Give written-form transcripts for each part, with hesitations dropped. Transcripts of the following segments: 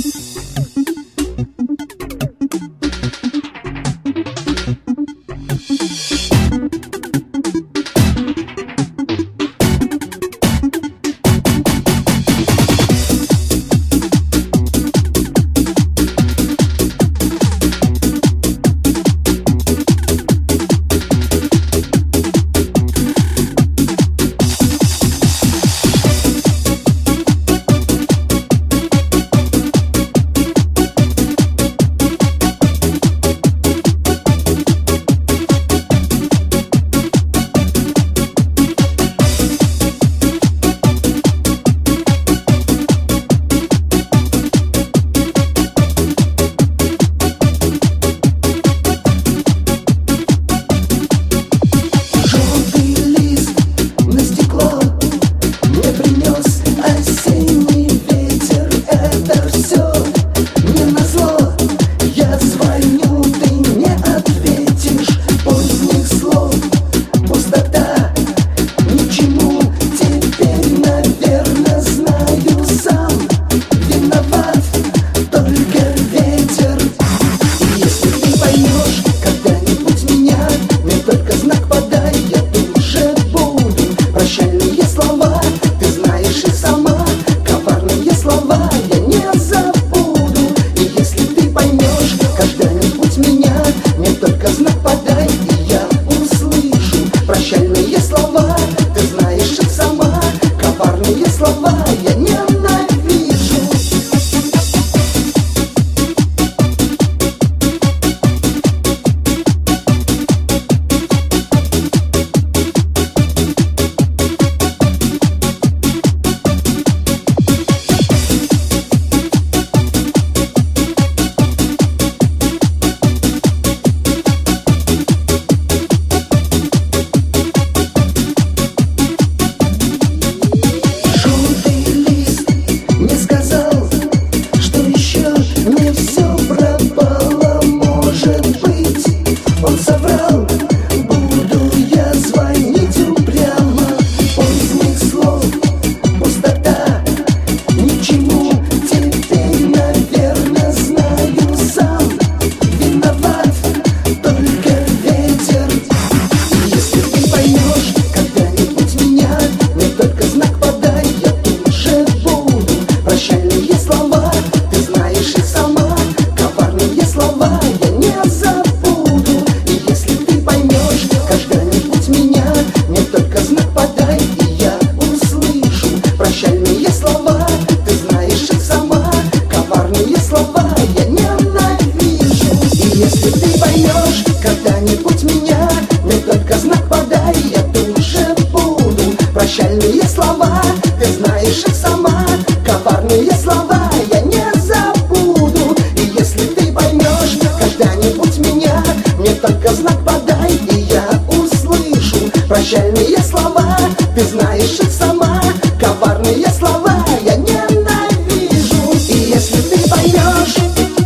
Прощальные слова, ты знаешь их сама. Коварные слова я не забуду. И если ты поймешь когда-нибудь меня, мне только знак подай, и я услышу. Прощальные слова, ты знаешь их сама. Коварные слова я ненавижу. И если ты поймешь.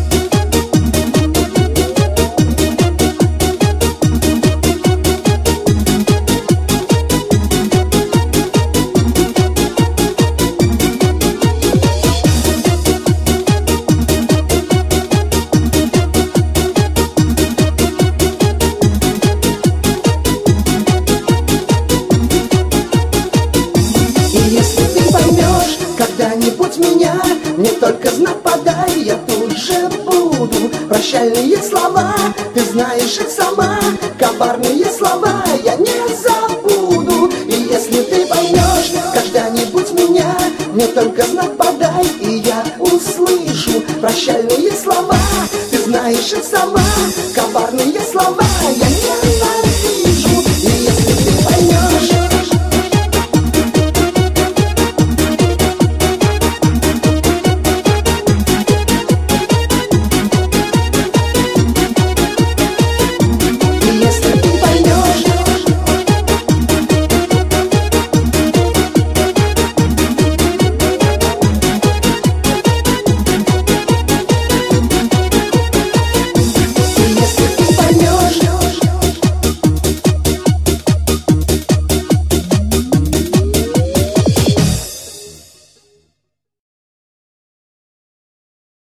Когда-нибудь меня, мне только знак подай, я тут же буду. Прощальные слова, ты знаешь их сама. Коварные слова я не забуду. И если ты поймешь когда-нибудь меня, мне только знак подай, и я услышу. Прощальные слова, ты знаешь их сама. Коварные